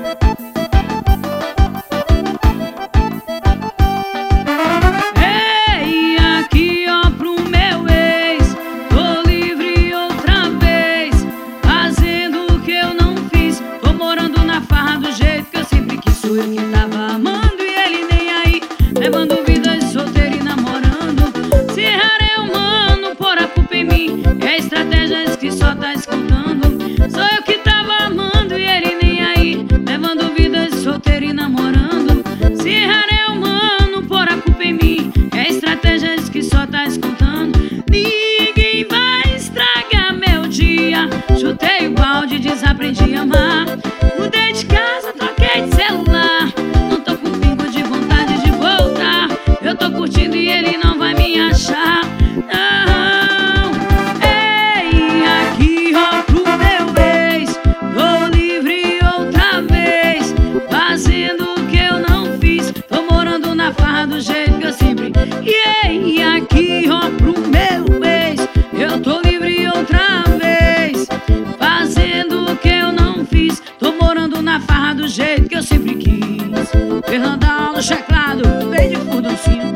Ei, aqui ó pro meu ex, tô livre outra vez, fazendo o que eu não fiz. Tô morando na farra do jeito que eu sempre quis. Sou eu que tava amando e ele nem aí, levando vida de solteiro e namorando. Se errar é humano, pôr a culpa em mim, é estratégias que só tá escutando. Sou eu que tava amando e ele nem aí, levando vida de solteiro e namorando. Se errar é humano, pôr a culpa em mim, é estratégias que só tá escutando. Ninguém vai estragar meu dia. Chutei o balde, desaprendi a amar. Mudei de casa, troquei de celular. Não tô com pingo de vontade de voltar. Eu tô curtindo e ele não vai me achar. Não. Ei, aqui ó pro meu ex, tô livre outra vez, fazendo o que eu não fiz. Tô morando na farra do jeito que eu sempre. Ei, aqui ó pro meu ex, eu tô livre outra vez, fazendo o que eu não fiz. Tô morando na farra do jeito que eu sempre quis. Fernandão no checlado, bem de furdãozinho.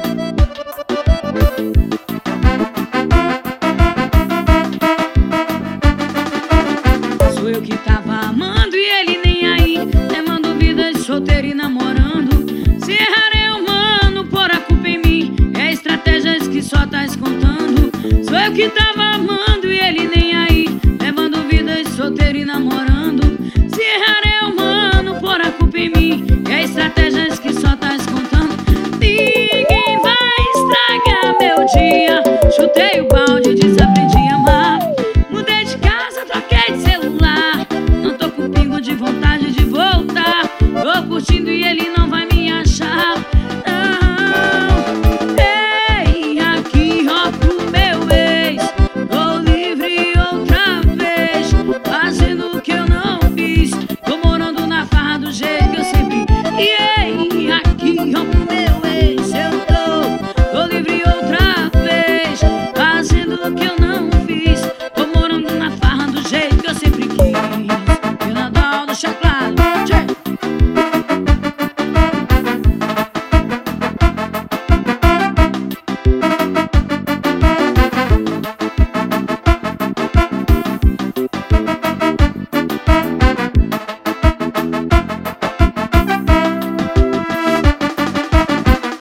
Sou eu que tava amando e ele nem aí, levando vida de solteiro e namorando. Se errar é humano, pôr a culpa em mim, é estratégias que só tá escutando. Sou eu que tava amando e ele nem aí, levando vida de solteiro e namorando. Se errar é humano, pôr a culpa em mim, é estratégias que só tá escutando. Ninguém vai estragar meu dia. Chutei o balde, desaprendi a amar. Mudei de casa, troquei de celular. Não tô com pingo de vontade de voltar. Tô curtindo e ele não